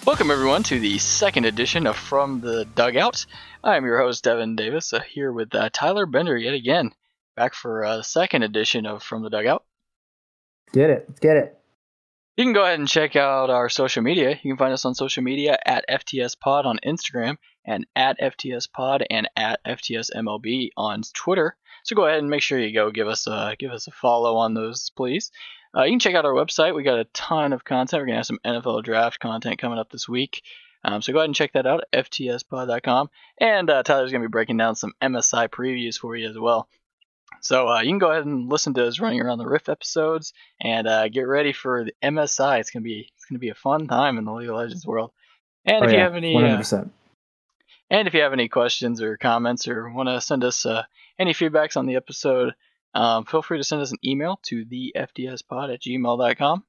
Welcome, everyone, to the second edition of From the Dugout. I'm your host, Devin Davis, here with Tyler Bender yet again, back for the second edition of From the Dugout. Let's get it. You can go ahead and check out our social media. You can find us on social media at FTSPod on Instagram and at FTSPod and at FTSMLB on Twitter. So go ahead and make sure you go give us a follow on those, please. You can check out our website. We got a ton of content. We're going to have some NFL draft content coming up this week. So go ahead and check that out at ftspod.com. And Tyler's going to be breaking down some MSI previews for you as well. So you can go ahead and listen to us running around the Rift episodes and get ready for the MSI. It's going to be a fun time in the League of Legends world. And if you have any 100%. And if you have any questions or comments or want to send us any feedbacks on the episode, feel free to send us an email to thefdspod@gmail.com.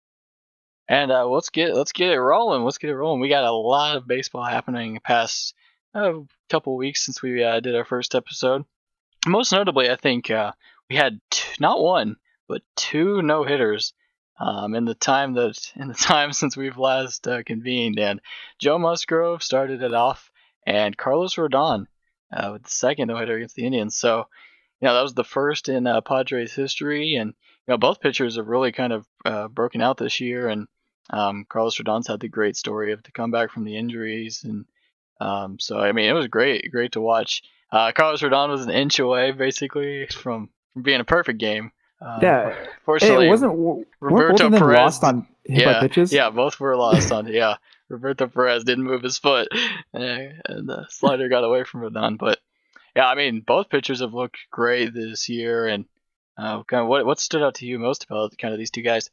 And let's get it rolling. We got a lot of baseball happening the past couple weeks since we did our first episode. Most notably, I think we had not one but two no-hitters in the time since we've last convened. And Joe Musgrove started it off, and Carlos Rodon with the second no-hitter against the Indians. So, that was the first in Padres history, and both pitchers have really kind of broken out this year. And Carlos Rodon's had the great story of the comeback from the injuries, and so I mean it was great to watch. Carlos Rodon was an inch away basically from being a perfect game. Fortunately, it wasn't. Roberto both of them Perez lost on hit by pitches. Yeah, both were lost on. Yeah, Roberto Perez didn't move his foot, and the slider got away from Rodon, but. Yeah, I mean, both pitchers have looked great this year, and kind of what stood out to you most about kind of these two guys?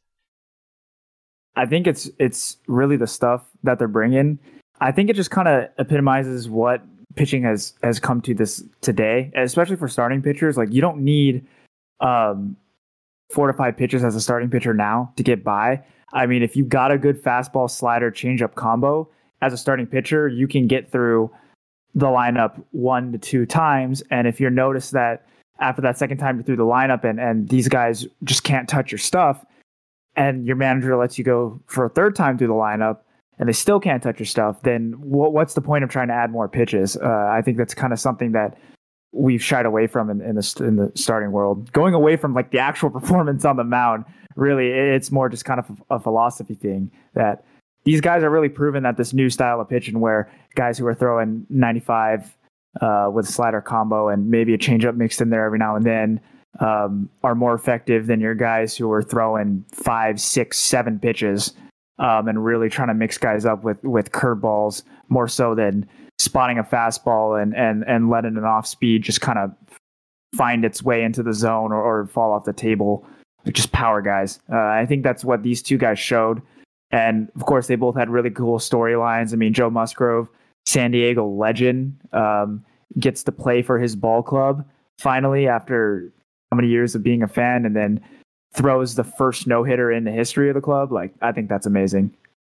I think it's really the stuff that they're bringing. I think it just kind of epitomizes what pitching has come to this today, especially for starting pitchers. Like, you don't need 4 to 5 pitches as a starting pitcher now to get by. I mean, if you've got a good fastball, slider, changeup combo as a starting pitcher, you can get through the lineup 1 to 2 times. And if you notice that after that second time you're through the lineup and these guys just can't touch your stuff, and your manager lets you go for a third time through the lineup and they still can't touch your stuff, then what's the point of trying to add more pitches? I think that's kind of something that we've shied away from in the starting world. Going away from like the actual performance on the mound, really, it's more just kind of a philosophy thing that these guys are really proving that this new style of pitching, where guys who are throwing 95 with a slider combo and maybe a changeup mixed in there every now and then, are more effective than your guys who are throwing 5, 6, 7 pitches and really trying to mix guys up with curveballs more so than spotting a fastball and letting an off speed just kind of find its way into the zone or fall off the table. Just power guys. I think that's what these two guys showed. And of course, they both had really cool storylines. I mean, Joe Musgrove, San Diego legend, gets to play for his ball club finally after how many years of being a fan, and then throws the first no-hitter in the history of the club. Like, I think that's amazing.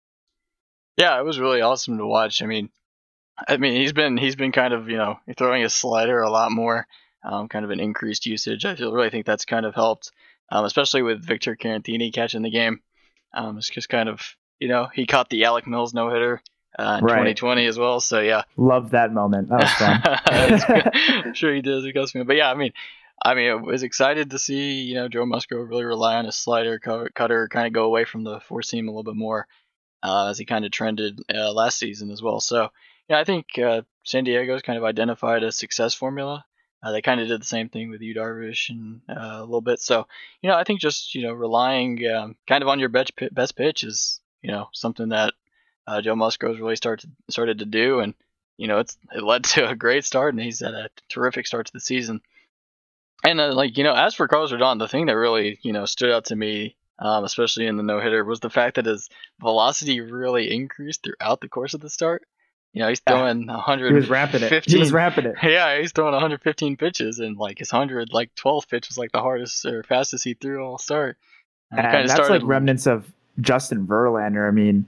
Yeah, it was really awesome to watch. I mean, he's been kind of throwing his slider a lot more, kind of an increased usage. I really think that's kind of helped, especially with Victor Caratini catching the game. It's just kind of, he caught the Alec Mills no-hitter in 2020 as well. So, yeah. Loved that moment. That was fun. I'm sure he did. But, yeah, I mean, I was excited to see, Joe Musgrove really rely on his slider cutter, kind of go away from the four seam a little bit more as he kind of trended last season as well. So, I think San Diego's kind of identified a success formula. They kind of did the same thing with Yu Darvish and a little bit. So, I think just, relying kind of on your best pitch is, something that Joe Musgrove's really started to do. And, it led to a great start, and he's had a terrific start to the season. And, as for Carlos Rodon, the thing that really, stood out to me, especially in the no-hitter, was the fact that his velocity really increased throughout the course of the start. He's throwing 100. He was ramping it. Yeah, he's throwing 115 pitches, and his 12th pitch was the hardest or fastest he threw all start. And that's remnants of Justin Verlander. I mean,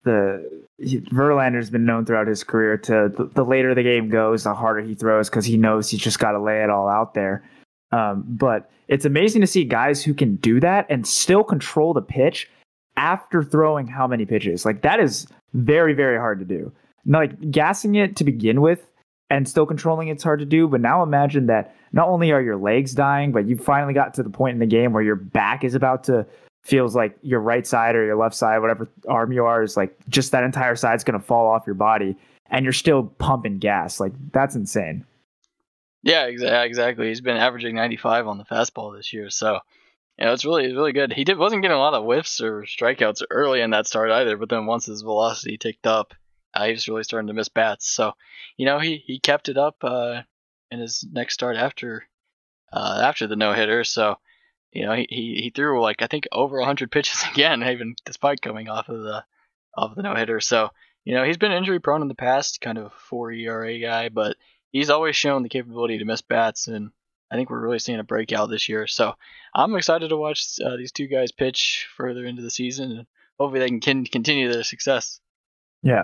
Verlander's been known throughout his career to the later the game goes, the harder he throws because he knows he's just got to lay it all out there. But it's amazing to see guys who can do that and still control the pitch after throwing how many pitches. That is very, very hard to do. Now, like gassing it to begin with and still controlling it's hard to do. But now imagine that not only are your legs dying, but you finally got to the point in the game where your back is about to feels like your right side or your left side, whatever arm you are, is like just that entire side's going to fall off your body and you're still pumping gas. Like that's insane. Yeah, exactly. He's been averaging 95 on the fastball this year, so it's really good. He wasn't getting a lot of whiffs or strikeouts early in that start either, but then once his velocity ticked up, he was really starting to miss bats. So, he kept it up in his next start after the no hitter. So, he threw like I think over 100 pitches again, even despite coming off of the no hitter. So, he's been injury prone in the past, kind of a 4 ERA guy, but he's always shown the capability to miss bats, and I think we're really seeing a breakout this year. So I'm excited to watch these two guys pitch further into the season, and hopefully they can continue their success. Yeah.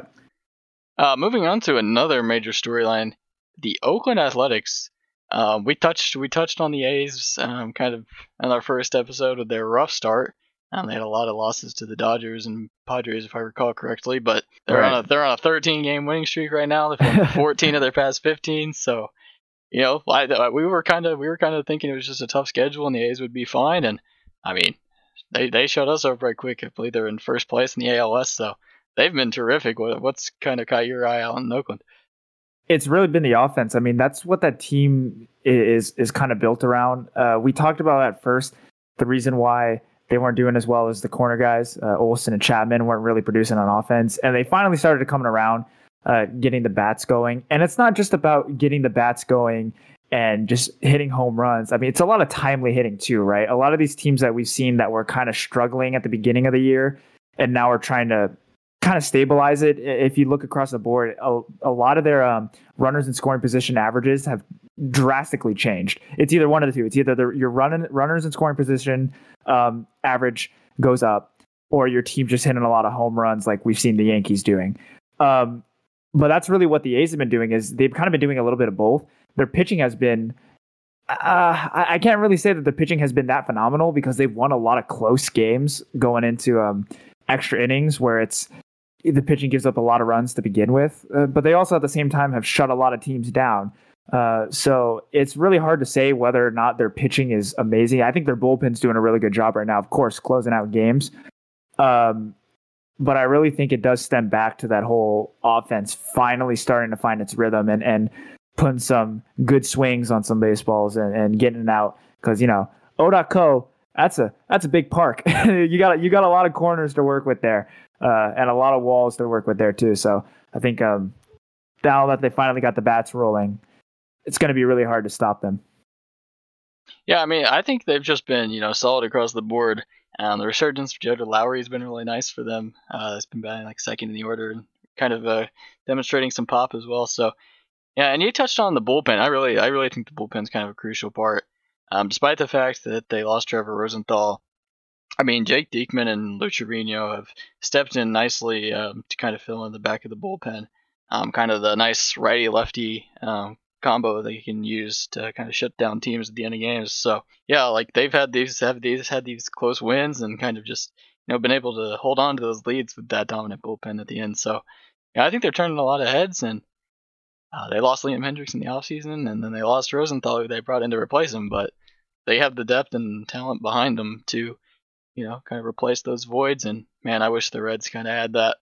Moving on to another major storyline, the Oakland Athletics. We touched on the A's kind of in our first episode with their rough start. They had a lot of losses to the Dodgers and Padres, if I recall correctly, but they're on a 13-game winning streak right now. They've won 14 of their past 15. So, we were kind of thinking it was just a tough schedule and the A's would be fine. And I mean, they showed us over right quick. I believe they're in first place in the ALS, so they've been terrific. What's kind of caught your eye out in Oakland? It's really been the offense. I mean, that's what that team is kind of built around. We talked about at first the reason why they weren't doing as well as the corner guys. Olsen and Chapman weren't really producing on offense, and they finally started coming around, getting the bats going. And it's not just about getting the bats going and just hitting home runs. I mean, it's a lot of timely hitting too, right? A lot of these teams that we've seen that were kind of struggling at the beginning of the year and now are trying to kind of stabilize it. If you look across the board, a lot of their runners in scoring position averages have drastically changed. It's either one of the two. It's either your runners in scoring position average goes up, or your team just hitting a lot of home runs like we've seen the Yankees doing. But that's really what the A's have been doing, is they've kind of been doing a little bit of both. Their pitching has been I can't really say that the pitching has been that phenomenal because they've won a lot of close games going into extra innings where the pitching gives up a lot of runs to begin with, but they also at the same time have shut a lot of teams down. So it's really hard to say whether or not their pitching is amazing. I think their bullpen's doing a really good job right now, of course, closing out games. But I really think it does stem back to that whole offense finally starting to find its rhythm and putting some good swings on some baseballs and getting it out. Because, O.co, that's a big park. you got a lot of corners to work with there. And a lot of walls to work with there too. So I think now that they finally got the bats rolling, it's going to be really hard to stop them. Yeah, I mean, I think they've just been, solid across the board. The resurgence of Joe Lowry has been really nice for them. It's been batting like second in the order and kind of demonstrating some pop as well. So yeah, and you touched on the bullpen. I really think the bullpen's kind of a crucial part. Despite the fact that they lost Trevor Rosenthal, I mean, Jake Diekman and Lou Trevino have stepped in nicely to kind of fill in the back of the bullpen. Kind of the nice righty-lefty combo that you can use to kind of shut down teams at the end of games. So yeah, like they've had these close wins and kind of just been able to hold on to those leads with that dominant bullpen at the end. So yeah, I think they're turning a lot of heads, and they lost Liam Hendricks in the offseason, and then they lost Rosenthal, who they brought in to replace him, but they have the depth and talent behind them to kind of replace those voids, and man, I wish the Reds kind of had that.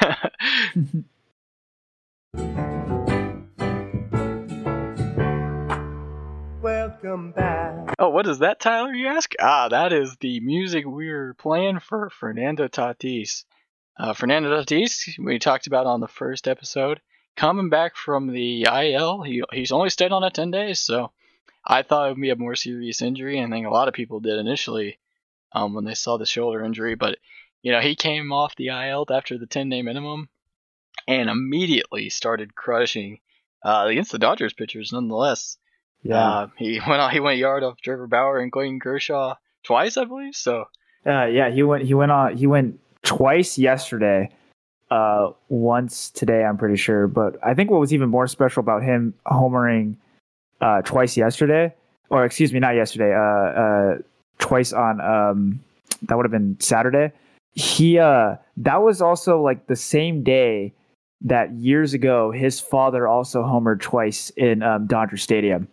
Welcome back. Oh, what is that, Tyler, you ask? That is the music we were playing for Fernando Tatis. Fernando Tatis, we talked about on the first episode, coming back from the IL. He's only stayed on it 10 days, so I thought it would be a more serious injury, and I think a lot of people did initially when they saw the shoulder injury. But, he came off the IL after the 10-day minimum and immediately started crushing against the Dodgers pitchers nonetheless. Yeah. He went yard off Trevor Bauer and Clayton Kershaw twice, I believe. So yeah, he went twice yesterday, once today, I'm pretty sure. But I think what was even more special about him homering twice yesterday, or excuse me, not yesterday, twice on that would have been Saturday, he that was also like the same day that years ago his father also homered twice in Dodger Stadium.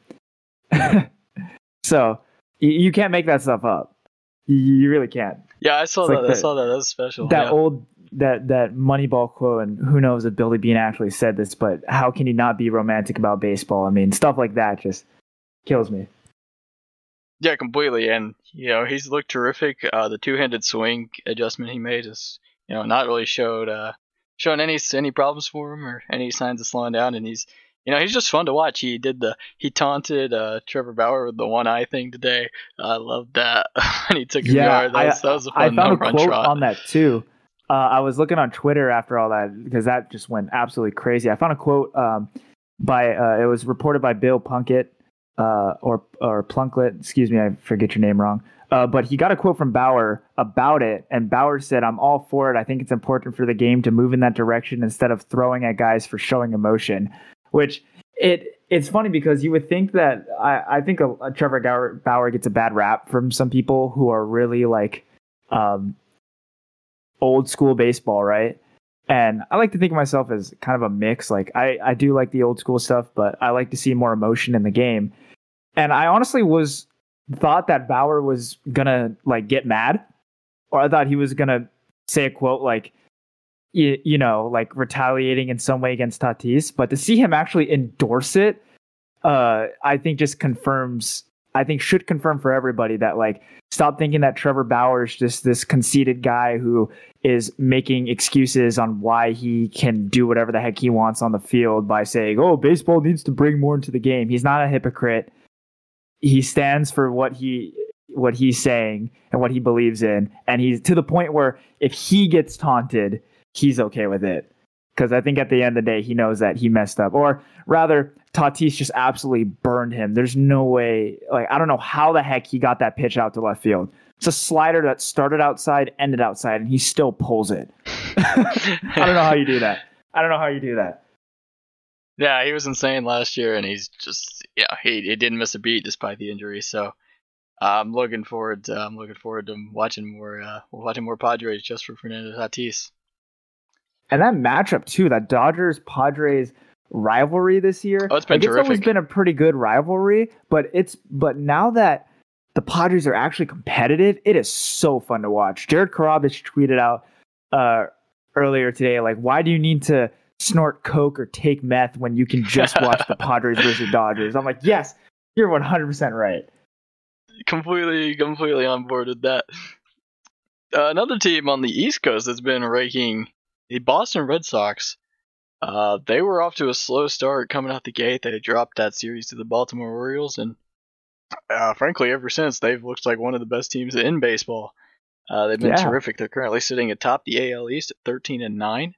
So you can't make that stuff up. You really can't. Yeah, I saw It's that. like I saw that. That was special. That yeah. old that Moneyball quote, and who knows if Billy Beane actually said this, but how can you not be romantic about baseball? I mean, stuff like that just kills me. Yeah, completely. And he's looked terrific. The two-handed swing adjustment he made is not really showing any problems for him or any signs of slowing down. And he's just fun to watch. He taunted Trevor Bauer with the one eye thing today. I loved that. And he took a yard. That was a fun I found a run quote trot. on that too. I was looking on Twitter after all that because that just went absolutely crazy. I found a quote it was reported by Bill Plunkett or Plunkett. Excuse me, I forget your name wrong. But he got a quote from Bauer about it, and Bauer said, "I'm all for it. I think it's important for the game to move in that direction instead of throwing at guys for showing emotion." Which it's funny because you would think that I think a Trevor Bauer gets a bad rap from some people who are really like old school baseball, right? And I like to think of myself as kind of a mix. Like I do like the old school stuff, but I like to see more emotion in the game. And I honestly thought that Bauer was gonna like get mad, or I thought he was gonna say a quote like, like retaliating in some way against Tatis. But to see him actually endorse it, I think just should confirm for everybody that like stop thinking that Trevor Bauer is just this conceited guy who is making excuses on why he can do whatever the heck he wants on the field by saying, "Oh, baseball needs to bring more into the game." He's not a hypocrite. He stands for what he's saying and what he believes in, and he's to the point where if he gets taunted, he's okay with it. Because I think at the end of the day, he knows that he messed up. Or rather, Tatis just absolutely burned him. There's no way. Like, I don't know how the heck he got that pitch out to left field. It's a slider that started outside, ended outside, and he still pulls it. I don't know how you do that. Yeah, he was insane last year, and he's just he didn't miss a beat despite the injury. So I'm looking forward to watching more Padres just for Fernando Tatis. And that matchup too, that Dodgers Padres rivalry this year. Oh, it's been terrific. It's always been a pretty good rivalry, but now that the Padres are actually competitive, it is so fun to watch. Jared Karabich tweeted out earlier today, like, why do you need to snort coke or take meth when you can just watch the Padres versus Dodgers? I'm like, yes, you're 100% right. Completely on board with that. Another team on the East Coast that's been raking the Boston Red Sox. They were off to a slow start coming out the gate. They dropped that series to the Baltimore Orioles, and frankly, ever since, they've looked like one of the best teams in baseball. They've been terrific. They're currently sitting atop the AL East at 13-9.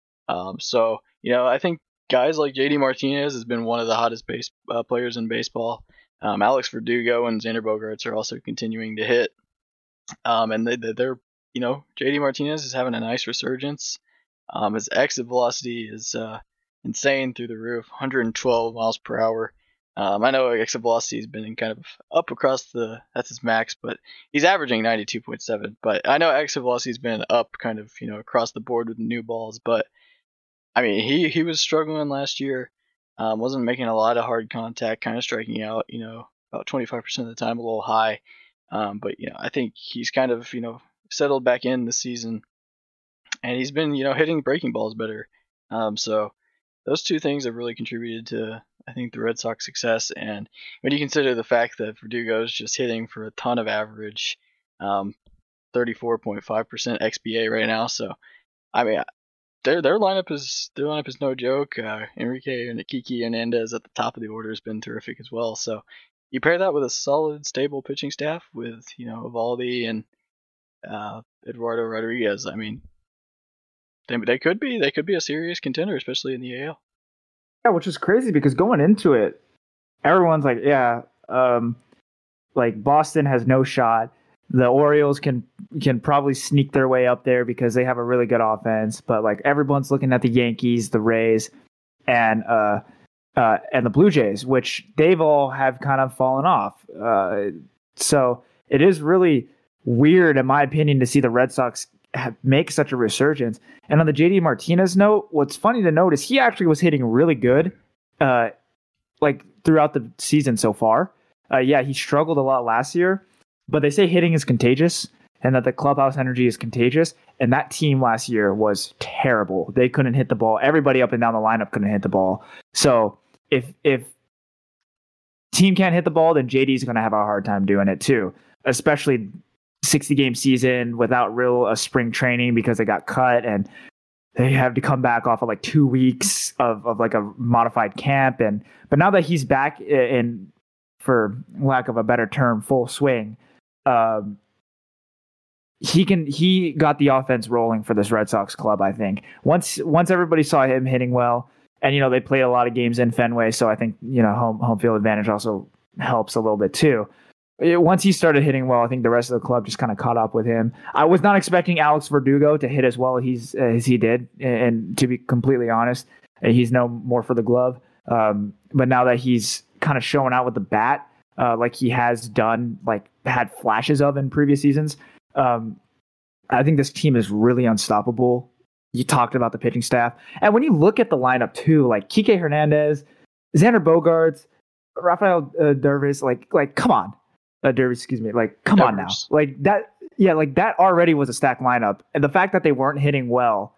So I think guys like JD Martinez has been one of the hottest players in baseball. Alex Verdugo and Xander Bogaerts are also continuing to hit. And they're JD Martinez is having a nice resurgence. His exit velocity is insane through the roof, 112 miles per hour. I know exit velocity has been kind of up across that's his max, but he's averaging 92.7. But I know exit velocity has been up kind of across the board with the new balls. But I mean, he was struggling last year, wasn't making a lot of hard contact, kind of striking out, about 25% of the time, a little high. But I think he's kind of settled back in this season. And he's been, hitting breaking balls better. So those two things have really contributed to, I think, the Red Sox success. And when you consider the fact that Verdugo is just hitting for a ton of average, 34.5% xBA right now. So, I mean, their lineup is no joke. Enrique and Kiki Hernandez at the top of the order has been terrific as well. So you pair that with a solid, stable pitching staff with Evaldi and Eduardo Rodriguez. I mean, they could be a serious contender, especially in the AL. Yeah, which is crazy because going into it, everyone's like, like Boston has no shot. The Orioles can probably sneak their way up there because they have a really good offense. But like everyone's looking at the Yankees, the Rays, and the Blue Jays, which they've all have kind of fallen off. So it is really weird, in my opinion, to see the Red Sox make such a resurgence. And on the JD Martinez note, what's funny to note is he actually was hitting really good, like throughout the season so far. Yeah, he struggled a lot last year, but they say hitting is contagious and that the clubhouse energy is contagious. And that team last year was terrible. They couldn't hit the ball. Everybody up and down the lineup couldn't hit the ball. So if team can't hit the ball, then JD's going to have a hard time doing it too, especially 60-game season without real spring training because they got cut and they have to come back off of like 2 weeks of like a modified camp. But now that he's back in, for lack of a better term, full swing, he got the offense rolling for this Red Sox club. I think once everybody saw him hitting well, and they played a lot of games in Fenway, so I think home field advantage also helps a little bit too. Once he started hitting well, I think the rest of the club just kind of caught up with him. I was not expecting Alex Verdugo to hit as well as he did, and to be completely honest, he's no more for the glove. But now that he's kind of showing out with the bat, like he has done, like had flashes of in previous seasons, I think this team is really unstoppable. You talked about the pitching staff, and when you look at the lineup too, like Kike Hernandez, Xander Bogaerts, Rafael Dervis, like come on. Dervis, excuse me. Like, come on now. Like that, yeah, like that already was a stacked lineup. And the fact that they weren't hitting well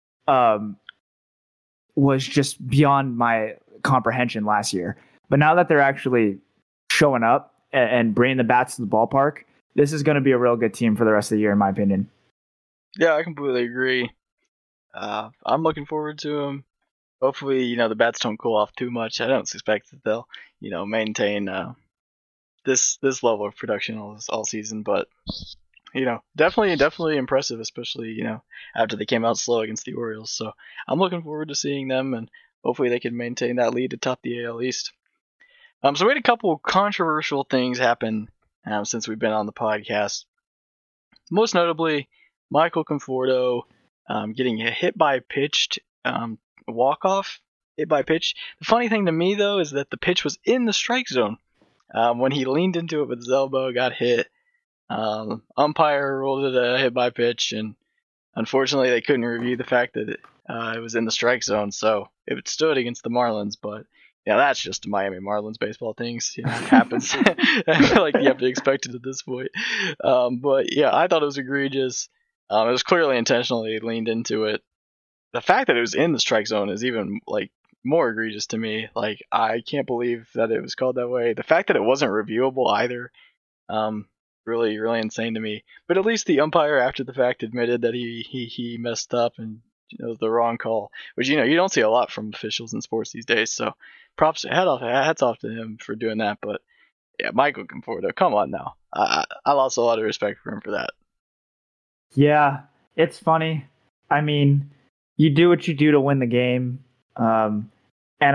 was just beyond my comprehension last year. But now that they're actually showing up and bringing the bats to the ballpark, this is going to be a real good team for the rest of the year, in my opinion. Yeah, I completely agree. I'm looking forward to them. Hopefully, the bats don't cool off too much. I don't suspect that they'll, maintain this level of production all season, but definitely impressive, especially after they came out slow against the Orioles. So I'm looking forward to seeing them, and hopefully they can maintain that lead atop the AL East. So we had a couple controversial things happen since we've been on the podcast. Most notably, Michael Conforto getting a hit by pitch, walk-off hit by pitch. The funny thing to me though is that the pitch was in the strike zone. When he leaned into it with his elbow, got hit. Umpire ruled it a hit by pitch, and unfortunately they couldn't review the fact that it was in the strike zone, so it stood against the Marlins. But that's just Miami Marlins baseball things. It happens. I feel like you have to expect it at this point. But yeah, I thought it was egregious. It was clearly intentionally leaned into it. The fact that it was in the strike zone is even more egregious to me. Like, I can't believe that it was called that way. The fact that it wasn't reviewable either, really, really insane to me. But at least the umpire after the fact admitted that he messed up and it was the wrong call, which you don't see a lot from officials in sports these days. So hats off to him for doing that. But yeah, Michael Conforto, come on now. I lost a lot of respect for him for that. Yeah, it's funny. I mean, you do what you do to win the game. And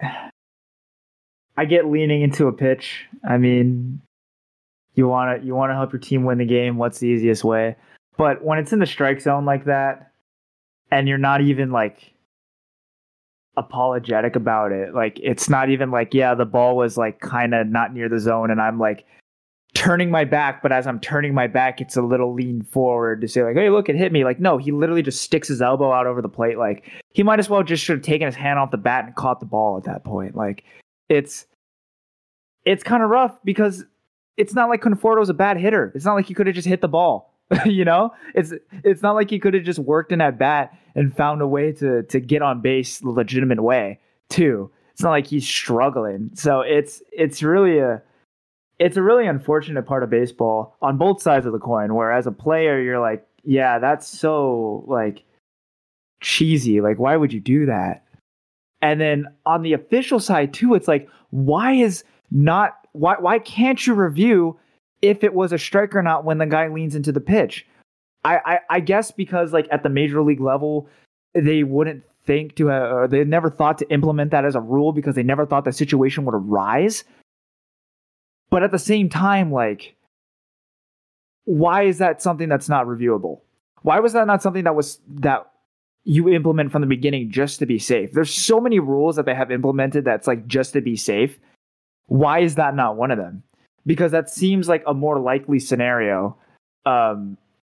I get leaning into a pitch. I mean, you want to help your team win the game. What's the easiest way? But when it's in the strike zone like that, and you're not even apologetic about it, it's not even the ball was kind of not near the zone, and I'm turning my back, but as I'm turning my back, it's a little lean forward to say hey, look, it hit me. No, he literally just sticks his elbow out over the plate. He might as well just should have taken his hand off the bat and caught the ball at that point. It's kind of rough because it's not like Conforto's a bad hitter. It's not like he could have just hit the ball. It's not like he could have just worked in at bat and found a way to get on base the legitimate way too. It's not like he's struggling. So it's really a really unfortunate part of baseball on both sides of the coin, where as a player, you're yeah, that's so cheesy. Why would you do that? And then on the official side too, it's why can't you review if it was a strike or not when the guy leans into the pitch? I guess because at the major league level, they wouldn't think to or they never thought to implement that as a rule because they never thought the situation would arise. But at the same time, why is that something that's not reviewable? Why was that not something that you implement from the beginning just to be safe? There's so many rules that they have implemented that's just to be safe. Why is that not one of them? Because that seems like a more likely scenario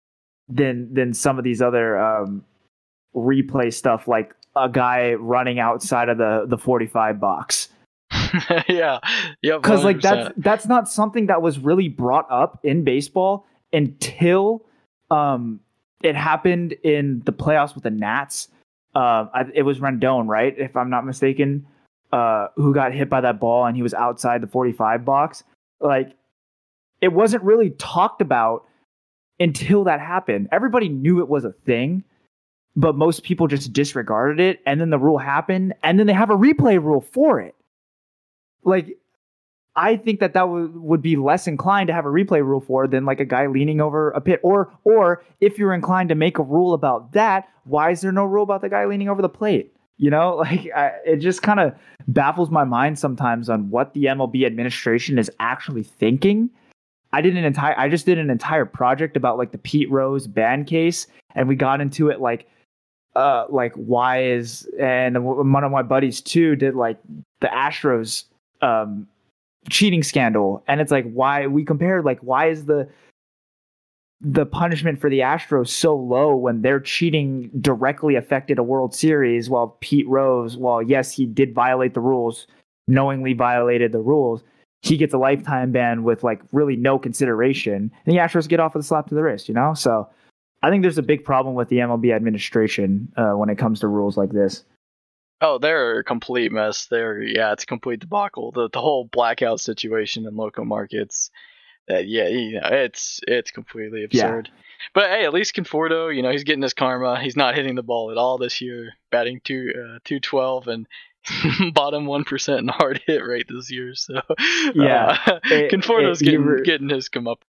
than some of these other replay stuff, like a guy running outside of the 45 box. Yeah, yep. Because like 100%. that's not something that was really brought up in baseball until it happened in the playoffs with the Nats. It was Rendon, right? If I'm not mistaken, who got hit by that ball and he was outside the 45 box. Like, it wasn't really talked about until that happened. Everybody knew it was a thing, but most people just disregarded it. And then the rule happened, and then they have a replay rule for it. Like, I think that would be less inclined to have a replay rule for than like a guy leaning over a pit. Or if you're inclined to make a rule about that, why is there no rule about the guy leaning over the plate? You know, like it just kind of baffles my mind sometimes on what the MLB administration is actually thinking. I just did an entire project about like the Pete Rose ban case, and we got into it like why is, and one of my buddies too did like the Astros cheating scandal, and it's like why we compared like why is the punishment for the Astros so low when their cheating directly affected a World Series, while Pete Rose, while yes he did violate the rules, knowingly violated the rules, he gets a lifetime ban with like really no consideration, and the Astros get off with a slap to the wrist, you know? So I think there's a big problem with the MLB administration when it comes to rules like this. Oh, they're a complete mess. It's a complete debacle. The whole blackout situation in local markets. It's completely absurd. Yeah. But hey, at least Conforto, he's getting his karma. He's not hitting the ball at all this year, batting 212 and bottom 1% in hard hit rate this year. So Conforto's getting his come up.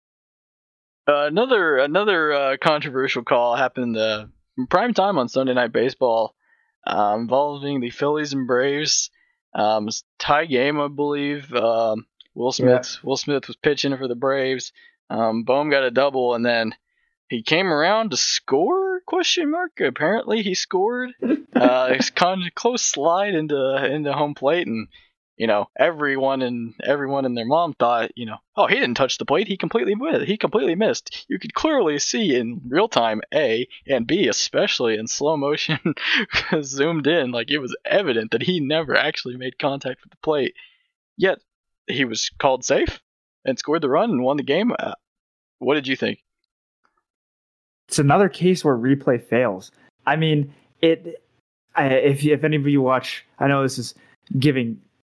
Another controversial call happened in prime time on Sunday Night Baseball. Involving the Phillies and Braves. Tie game, I believe. Will Smith was pitching for the Braves. Bohm got a double, and then he came around to score? ? Apparently he scored. It's kind of close slide into home plate, and everyone and their mom thought, oh, he didn't touch the plate. He completely missed. You could clearly see in real time, A, and B, especially in slow motion, zoomed in, like it was evident that he never actually made contact with the plate. Yet he was called safe and scored the run and won the game. What did you think? It's another case where replay fails. I mean, if any of you watch, I know this is giving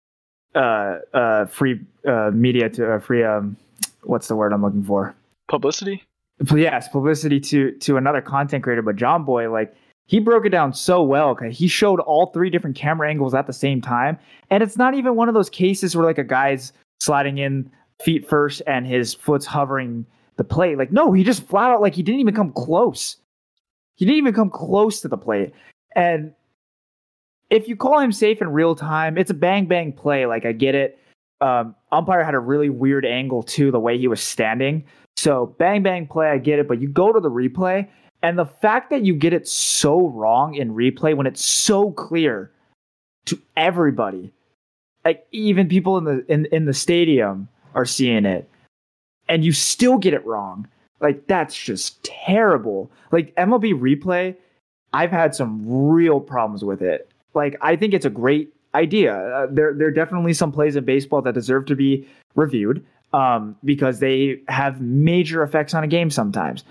free media to free what's the word I'm looking for? Publicity? Yes, publicity to another content creator, but John Boy, like, he broke it down so well. He showed all 3 different camera angles at the same time, and it's not even one of those cases where like a guy's sliding in feet first and his foot's hovering the plate. Like, no, he just flat out, like, he didn't even come close. He didn't even come close to the plate. And if you call him safe in real time, it's a bang bang play. Like, I get it. Umpire had a really weird angle too, the way he was standing. So bang bang play, I get it. But you go to the replay, and the fact that you get it so wrong in replay when it's so clear to everybody, like even people in the stadium are seeing it, and you still get it wrong. Like, that's just terrible. Like, MLB replay, I've had some real problems with it. Like, I think it's a great idea. There are definitely some plays in baseball that deserve to be reviewed because they have major effects on a game sometimes.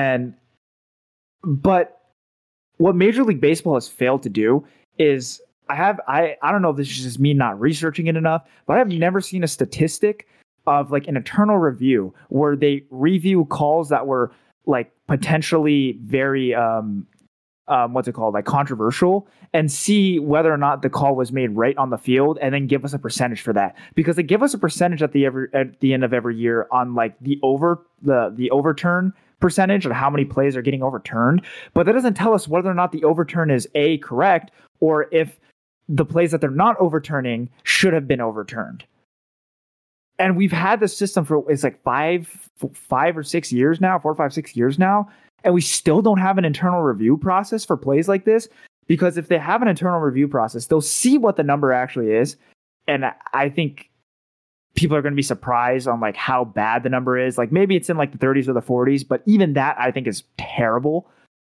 But what Major League Baseball has failed to do is I don't know if this is just me not researching it enough, but I've never seen a statistic of like an internal review where they review calls that were like potentially very like controversial, and see whether or not the call was made right on the field, and then give us a percentage for that, because they give us a percentage at the end of every year on like the overturn percentage and how many plays are getting overturned, but that doesn't tell us whether or not the overturn is A, correct, or if the plays that they're not overturning should have been overturned. And we've had this system for it's like 5 or 6 years now, 4 or 5, 6 years now, and we still don't have an internal review process for plays like this. Because if they have an internal review process, they'll see what the number actually is, and I think people are going to be surprised on like how bad the number is. Like maybe it's in like the 30s or the 40s, but even that I think is terrible.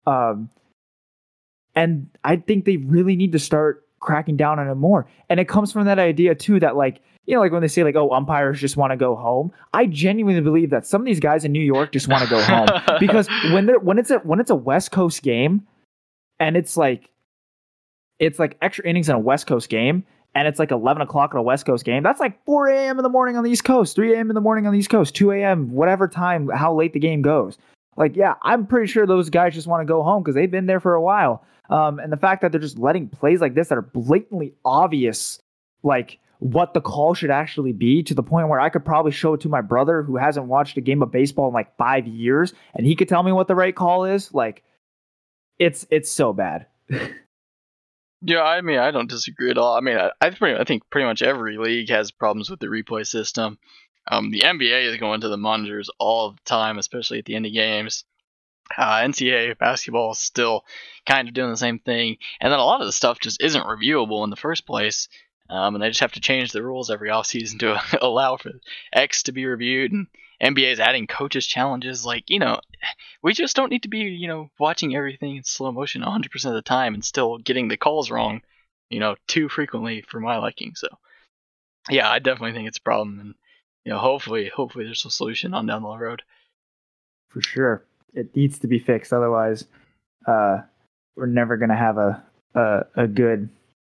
And I think they really need to start cracking down on it more. And it comes from that idea too that like, you know, like when they say like, oh, umpires just want to go home. I genuinely believe that some of these guys in New York just want to go home because when it's a West Coast game and it's like extra innings in a West Coast game and it's like 11 o'clock on a West Coast game, that's like 4 a.m. in the morning on the East Coast, 3 a.m. in the morning on the East Coast, 2 a.m., whatever time, how late the game goes. Like, yeah, I'm pretty sure those guys just want to go home because they've been there for a while. And the fact that they're just letting plays like this that are blatantly obvious, like what the call should actually be, to the point where I could probably show it to my brother who hasn't watched a game of baseball in like 5 years and he could tell me what the right call is. Like, it's so bad. Yeah, I mean, I don't disagree at all. I mean, I think pretty much every league has problems with the replay system. The NBA is going to the monitors all the time, especially at the end of games. NCAA basketball is still kind of doing the same thing. And then a lot of the stuff just isn't reviewable in the first place. And they just have to change the rules every offseason to allow for X to be reviewed. And NBA is adding coaches challenges. Like, you know, we just don't need to be, you know, watching everything in slow motion 100% of the time and still getting the calls wrong, you know, too frequently for my liking. So, yeah, I definitely think it's a problem. And, you know, hopefully there's a solution on down the road. For sure. It needs to be fixed. Otherwise, we're never going to have a good,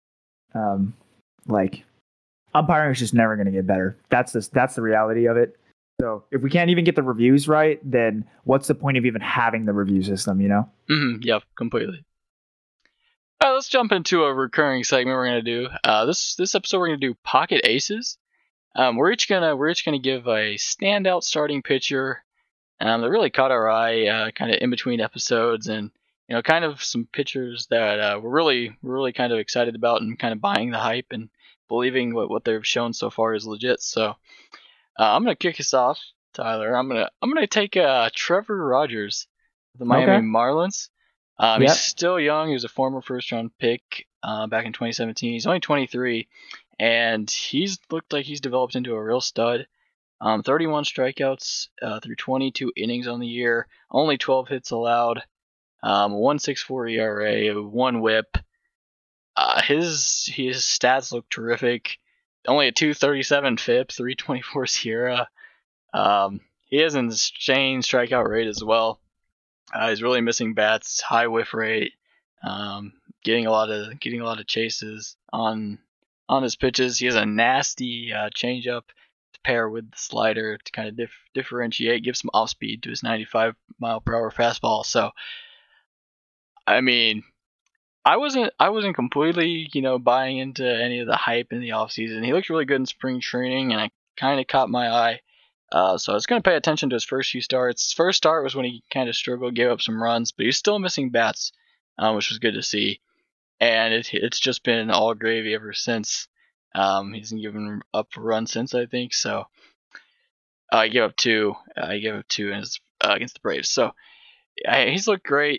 like, umpiring is just never going to get better. That's the reality of it. So if we can't even get the reviews right, then what's the point of even having the review system, you know? Yep, completely. All right, let's jump into a recurring segment we're going to do. This episode we're going to do Pocket Aces. We're each gonna give a standout starting pitcher that really caught our eye kind of in between episodes, and you know, kind of some pitchers that we're really kind of excited about and kind of buying the hype and believing what they've shown so far is legit. So I'm gonna kick us off, Tyler. I'm gonna take Trevor Rogers of the Miami Marlins. He's still young. He was a former first-round pick back in 2017. He's only 23, and he's looked like he's developed into a real stud. 31 strikeouts through 22 innings on the year, only 12 hits allowed, 1.64 ERA, 1 WHIP. His stats look terrific. Only a 2.37 FIP, 3.24 SIERA. He has an insane strikeout rate as well. He's really missing bats, high whiff rate, getting a lot of chases on his pitches. He has a nasty changeup to pair with the slider to kind of differentiate, give some off speed to his 95 mile per hour fastball. So, I mean, I wasn't completely, you know, buying into any of the hype in the offseason. He looked really good in spring training, and I kind of caught my eye. So I was going to pay attention to his first few starts. His first start was when he kind of struggled, gave up some runs, but he's still missing bats, which was good to see. And it's just been all gravy ever since. He hasn't given up a run since, I think. So I gave up two. Against the Braves. So he's looked great.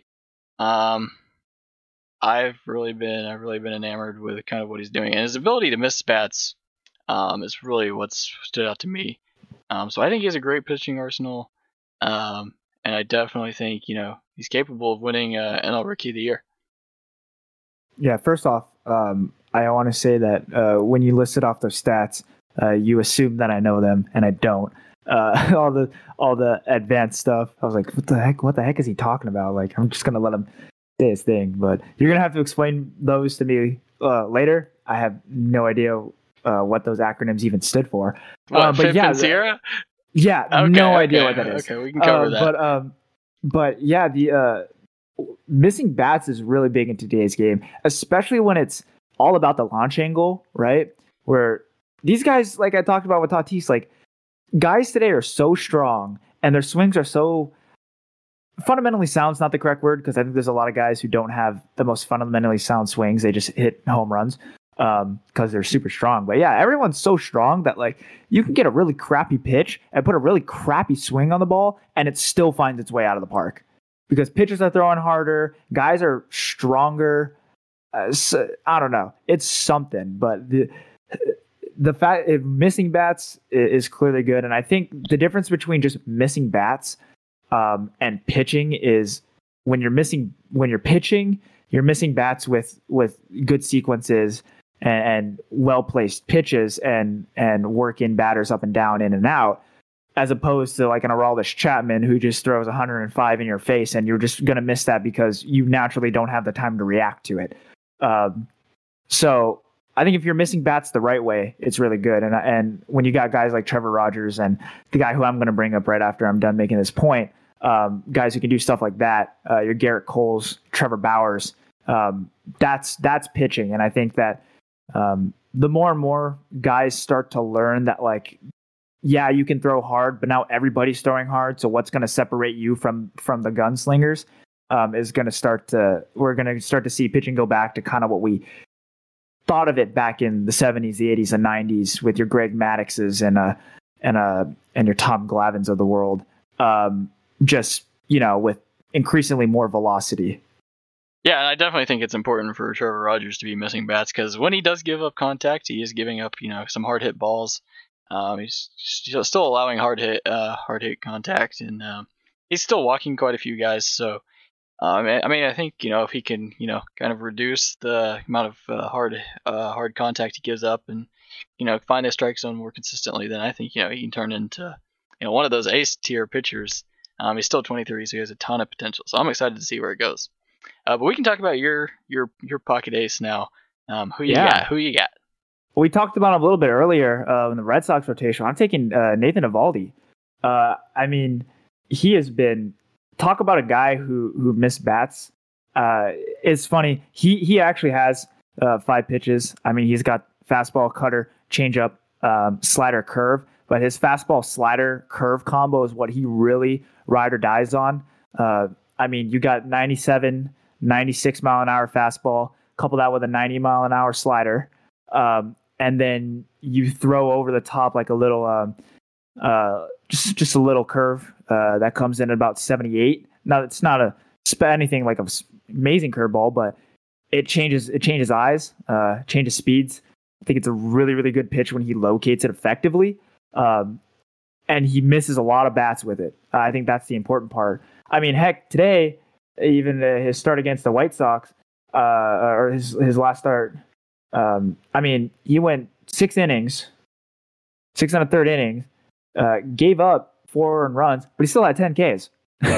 I've really been enamored with kind of what he's doing, and his ability to miss bats is really what's stood out to me. So I think he has a great pitching arsenal, and I definitely think, you know, he's capable of winning NL Rookie of the Year. Yeah, first off, I want to say that when you listed off those stats, you assume that I know them, and I don't. All the advanced stuff, I was like, what the heck is he talking about? Like, I'm just gonna let him say his thing, but you're gonna have to explain those to me later. I have no idea what those acronyms even stood for. What, but FIP and SIERA? Yeah, okay, no idea what that is. Okay, we can cover that. But yeah, the missing bats is really big in today's game, especially when it's all about the launch angle, right? Where these guys, like I talked about with Tatis, like guys today are so strong and their swings are so fundamentally sound's not the correct word, because I think there's a lot of guys who don't have the most fundamentally sound swings. They just hit home runs because they're super strong. But yeah, everyone's so strong that like you can get a really crappy pitch and put a really crappy swing on the ball and it still finds its way out of the park because pitchers are throwing harder, guys are stronger. So, I don't know. It's something, but the fact missing bats is clearly good, and I think the difference between just missing bats and pitching is when you're pitching, you're missing bats with good sequences and well placed pitches and working batters up and down, in and out, as opposed to like an Aroldis Chapman who just throws 105 in your face, and you're just going to miss that because you naturally don't have the time to react to it. So I think if you're missing bats the right way, it's really good. And when you got guys like Trevor Rogers and the guy who I'm going to bring up right after I'm done making this point, guys who can do stuff like that, your Garrett Coles, Trevor Bowers, that's pitching. And I think that the more and more guys start to learn that, like, yeah, you can throw hard, but now everybody's throwing hard. So what's going to separate you from the gunslingers is going to we're going to start to see pitching go back to kind of what we thought of it back in the 70s, the 80s, and 90s with your Greg Maddoxes and your Tom Glavines of the world. Just, with increasingly more velocity. Yeah, and I definitely think it's important for Trevor Rogers to be missing bats, because when he does give up contact, he is giving up, some hard hit balls. He's still allowing hard hit contact, and he's still walking quite a few guys. So, I think if he can kind of reduce the amount of hard contact he gives up, and find a strike zone more consistently, then I think he can turn into one of those ace tier pitchers. He's still 23, so he has a ton of potential. So I'm excited to see where it goes. But we can talk about your pocket ace now. Who you got? Well, we talked about him a little bit earlier in the Red Sox rotation. I'm taking Nathan Eovaldi. He has been, talk about a guy who missed bats. It's funny. He actually has 5 pitches. He's got fastball, cutter, changeup, slider, curve. But his fastball, slider, curve combo is what he really ride or dies on. You got 97, 96 mile an hour fastball, couple that with a 90 mile an hour slider. And then you throw over the top like a little, just a little curve that comes in at about 78. Now it's not anything like an amazing curveball, but it changes eyes, changes speeds. I think it's a really, really good pitch when he locates it effectively. And he misses a lot of bats with it. I think that's the important part. Heck, today, even his start against the White Sox, or his last start, he went 6 innings, 6 and a third innings, gave up 4 earned runs, but he still had 10 Ks.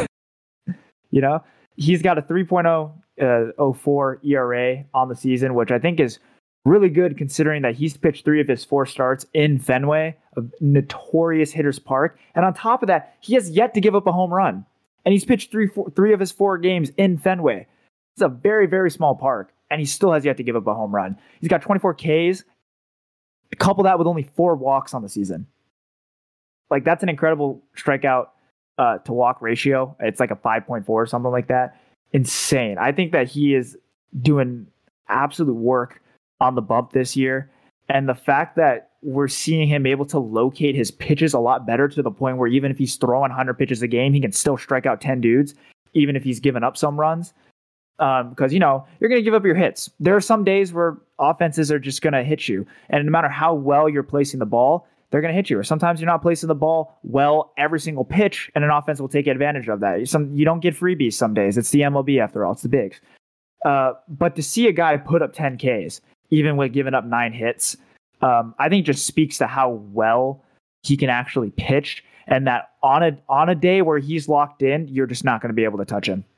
He's got a 3.04 ERA on the season, which I think is really good considering that he's pitched 3 of his 4 starts in Fenway, a notorious hitter's park. And on top of that, he has yet to give up a home run. And he's pitched 3 of his 4 games in Fenway. It's a very, very small park, and he still has yet to give up a home run. He's got 24 Ks. Couple that with only 4 walks on the season. Like, that's an incredible strikeout to walk ratio. It's like a 5.4 or something like that. Insane. I think that he is doing absolute work on the bump this year. And the fact that we're seeing him able to locate his pitches a lot better, to the point where even if he's throwing 100 pitches a game, he can still strike out 10 dudes, even if he's given up some runs. Because, you're going to give up your hits. There are some days where offenses are just going to hit you. And no matter how well you're placing the ball, they're going to hit you. Or sometimes you're not placing the ball well every single pitch, and an offense will take advantage of that. You don't get freebies some days. It's the MLB after all. It's the bigs. But to see a guy put up 10 Ks, even with giving up 9 hits, I think just speaks to how well he can actually pitch, and that on a day where he's locked in, you're just not going to be able to touch him.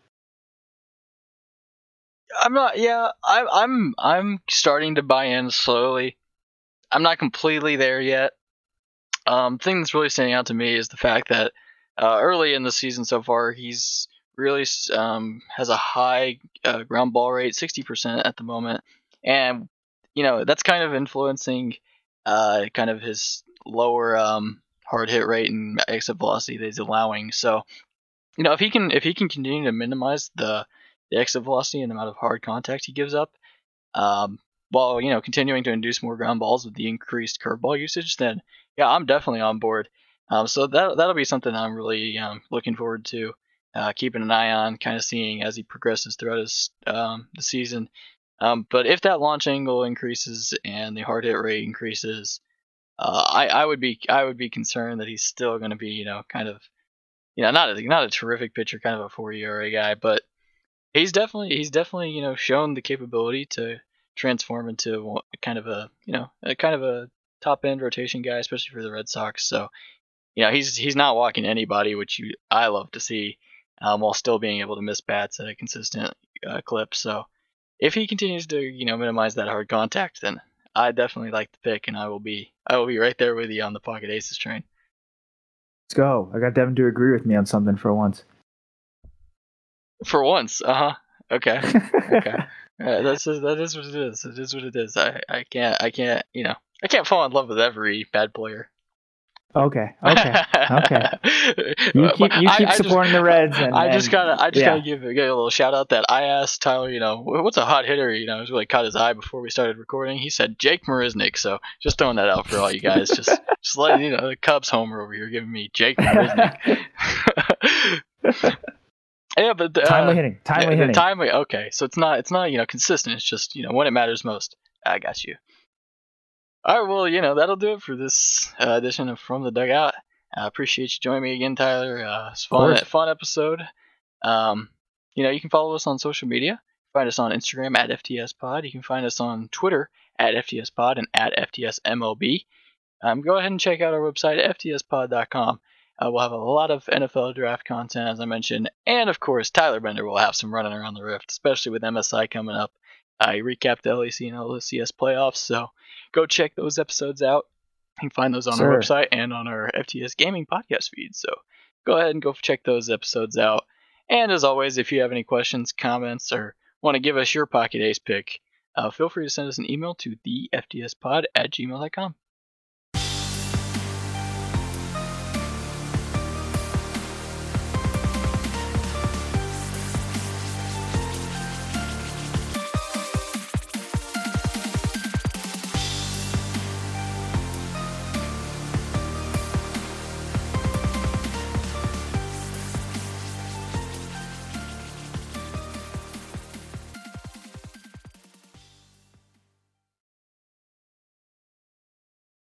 I'm starting to buy in slowly. I'm not completely there yet. Thing that's really standing out to me is the fact that early in the season so far, he's really has a high ground ball rate, 60% at the moment, and that's kind of influencing kind of his lower hard hit rate and exit velocity that he's allowing. So, if he can continue to minimize the exit velocity and the amount of hard contact he gives up, while continuing to induce more ground balls with the increased curveball usage, then yeah, I'm definitely on board. So that'll be something I'm really looking forward to keeping an eye on, kind of seeing as he progresses throughout his the season. But if that launch angle increases and the hard hit rate increases, I would be concerned that he's still going to be kind of not a terrific pitcher, kind of a 4 ERA guy, but he's definitely shown the capability to transform into kind of a top end rotation guy, especially for the Red Sox. So he's not walking anybody, which I love to see, while still being able to miss bats at a consistent clip. So if he continues to minimize that hard contact, then I definitely like the pick, and I will be right there with you on the Pocket Aces train. Let's go. I got Devin to agree with me on something for once. For once, okay, okay. That is what it is. It is what it is. I can't fall in love with every bad player. Okay. You keep supporting the Reds. I just gotta give a little shout out that I asked Tyler, what's a hot hitter? It was really caught his eye before we started recording. He said Jake Marisnick. So just throwing that out for all you guys. Just letting the Cubs homer over here giving me Jake Marisnick. Yeah, but timely hitting. Timely. Okay, so it's not consistent. It's just when it matters most. I got you. All right, well, that'll do it for this edition of From the Dugout. I appreciate you joining me again, Tyler. It's fun episode. You can follow us on social media. Find us on Instagram at FTSPod. You can find us on Twitter at FTSPod and at FTSMLB. Go ahead and check out our website at FTSPod.com. We'll have a lot of NFL draft content, as I mentioned, and of course, Tyler Bender will have some running around the Rift, especially with MSI coming up. He recapped the LEC and LCS playoffs, so go check those episodes out. You can find those on our website and on our FTS Gaming podcast feed. So go ahead and go check those episodes out. And as always, if you have any questions, comments, or want to give us your Pocket Ace pick, feel free to send us an email to thefdspod@gmail.com.